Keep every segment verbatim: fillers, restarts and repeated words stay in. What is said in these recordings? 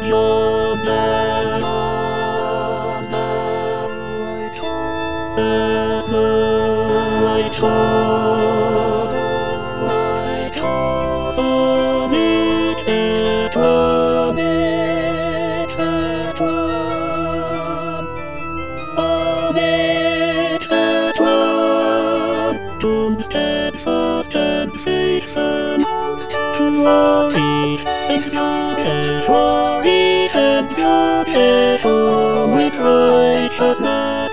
Steadfast and faithful, to worry and beautiful, and beautiful with righteousness.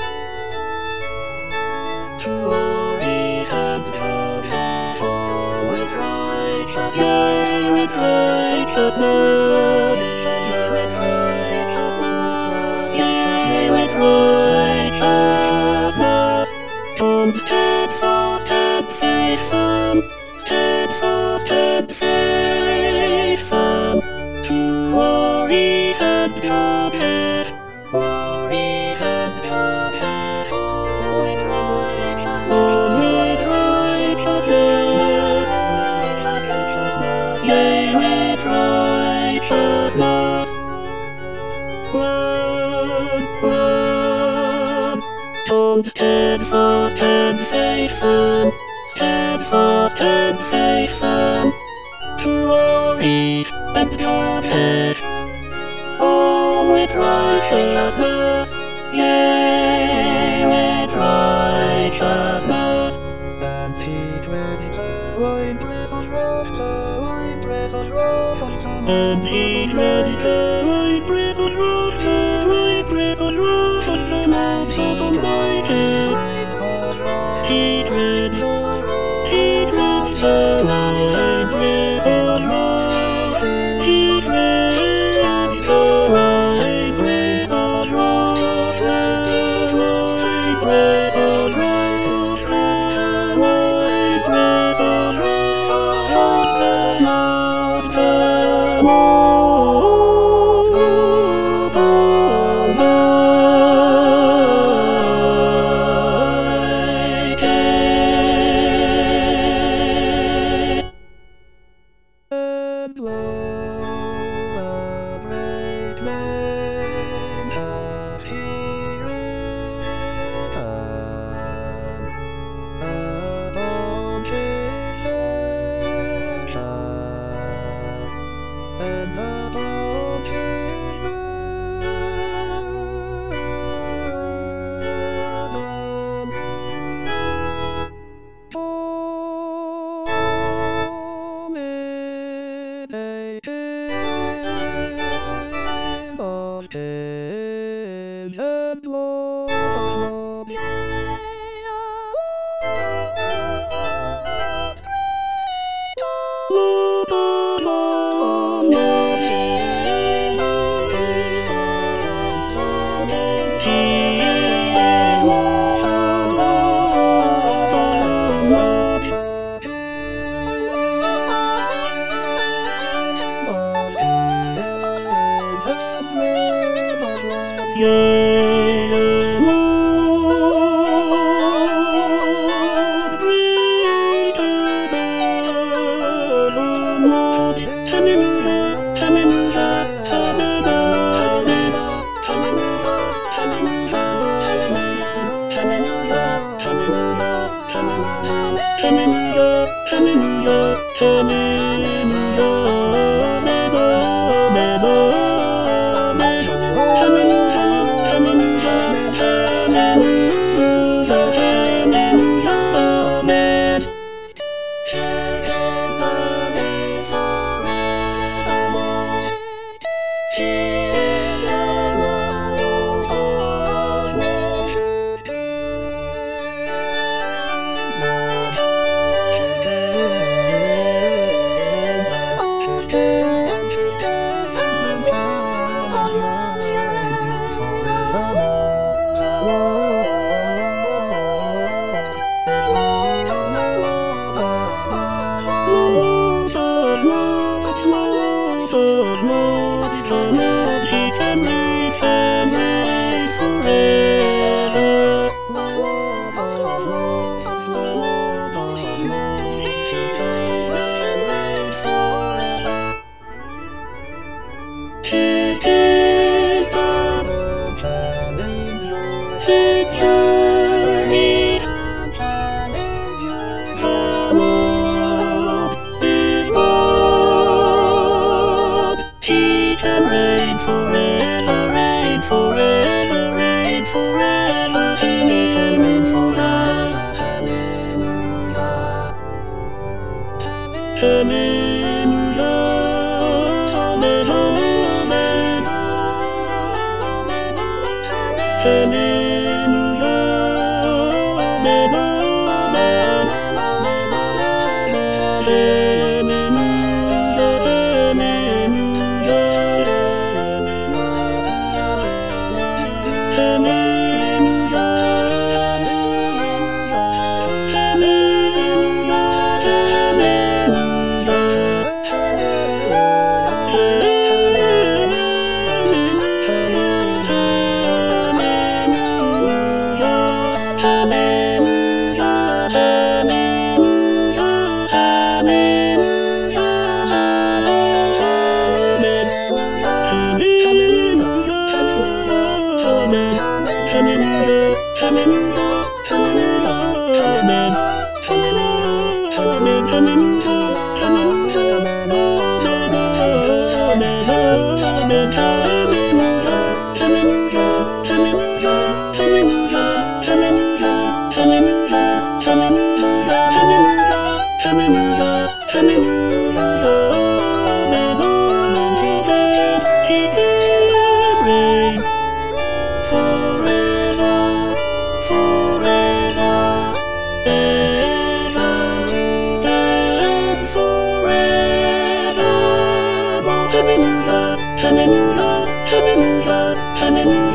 To worry and beautiful with righteousness, yea, with righteousness, yea, with righteousness. From steadfast and faithful, steadfast and faithful, to worry and beautiful, worry and beautiful with righteousness, with righteousness, yea, with righteousness. One, one, from steadfast and faithful, steadfast and faithful, to worry and beautiful, oh, with righteousness, yea, with righteousness. And he dwells the wine press on rough, the wine press on rough, and he dwells the wine press on rough, the wine press on rough, on the mountain almighty. He dwells, he dwells the wine press on rough, he dwells the wine press on rough, the wine press on rough, the wine press on rough, on the mountain almighty. And lo, a great man hath he risen upon his head, and upon his of kings and lords of Flamingo, flamingo, flamingo, flamingo.